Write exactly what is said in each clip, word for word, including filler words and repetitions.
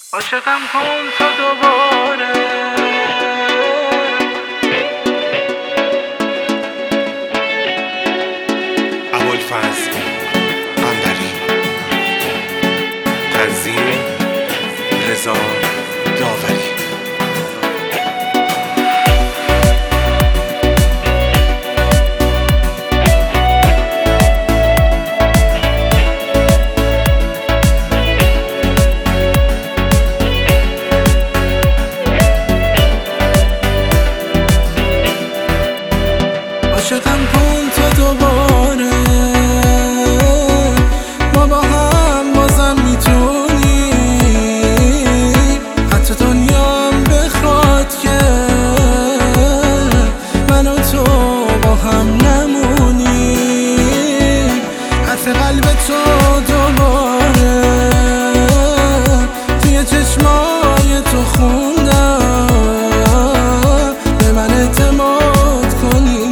عاشقم کن تا دوباره ابوالفضل قنبری، تنظیم رضا داوری. عاشقم کن تا دوباره ما با هم بازم میتونیم، حتی دنیام بخواد که من و تو با هم نمونیم. حرف قلب تو دوباره توی چشمای تو خوندم، به من اعتماد کنی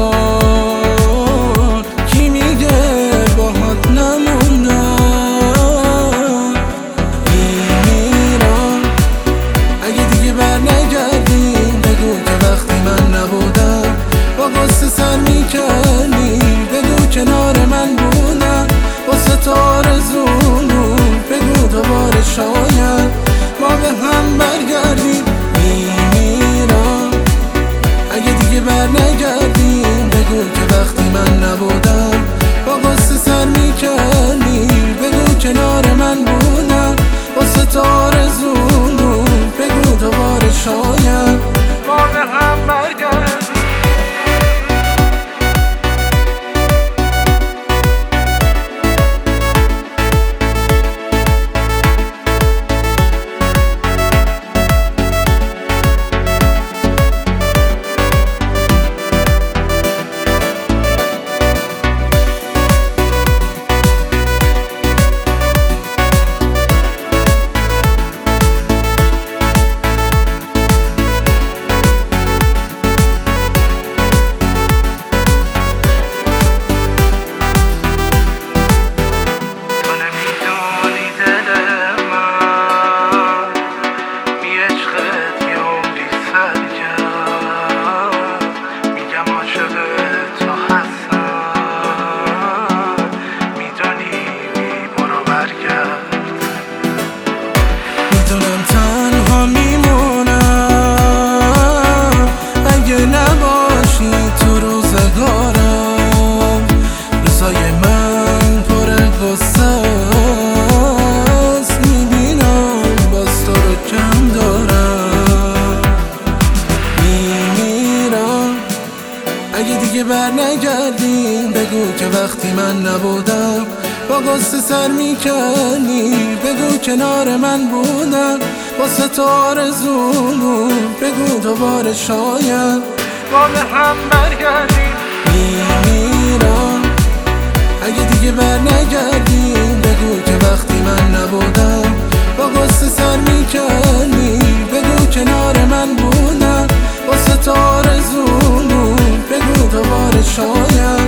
سر میکنی، بگو کنار من بودن واسه تو آرزومون، بگو دوباره شاید ما به هم برگردیم. میمیرم اگه دیگه بر نگردیم، بگو که وقتی من نبودم با قصه سر میکنی، بگو کنار من بودن واسه تو آرزومون، بگو دوباره شاید ما به هم برگردیم. میدونم تنها میمونم اگه نباشی تو روزگارم، روزای من پر غصه است، میبینم باز تو رو کم دارم. میمیرم اگه دیگه بر نگردیم، بگو که وقتی من نبودم با قصه سر میکنی، بگو کنار من بودن واسه تو آرزومون، بگو دوباره شاید ما به هم برگردیم. میمیرم اگه دیگه بر نگردیم، بگو که وقتی من نبودم با قصه سر میکنی، بگو کنار من بودن واسه تو آرزومون، بگو دوباره شاید